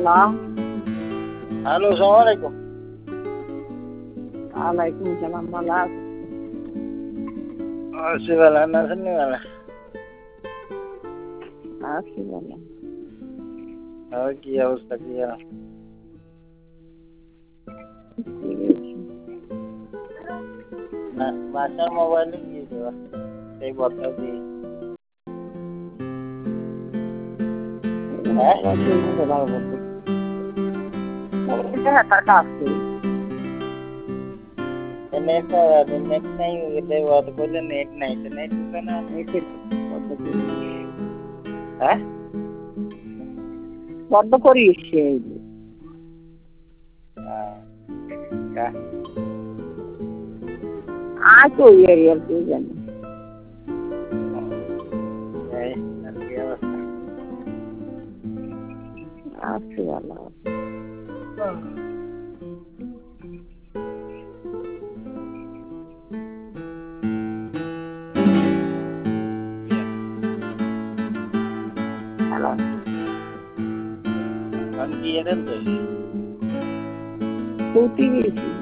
Hello, আসসালামু আলাইকুম। ওয়ালাইকুম সালাম, ভালো আছি। আছি ভালো, আপনি আছেন নি ভালো? আছি ভালো। আর কি অবস্থা, কি আর? ঠিক আছে। না, বাসার মোবাইলে গিয়েছে সেই বদলা দিয়ে। হ্যাঁ, আবার দুই ঘন্টা লাগবে তো। এটা তার কাজ নেই। নেট নাই, বললে নেট নাই, তো নেট ঢুকে না। এসে বন্ধ করিস। হ্যাঁ, বন্ধ করিস সেই। আজ তো এরিয়ার তুই জানি। এই আর কি অবস্থা? আছি ভালো আছি। হ্যালো, আমি দিয়ে দেন তো। তুই গেছি।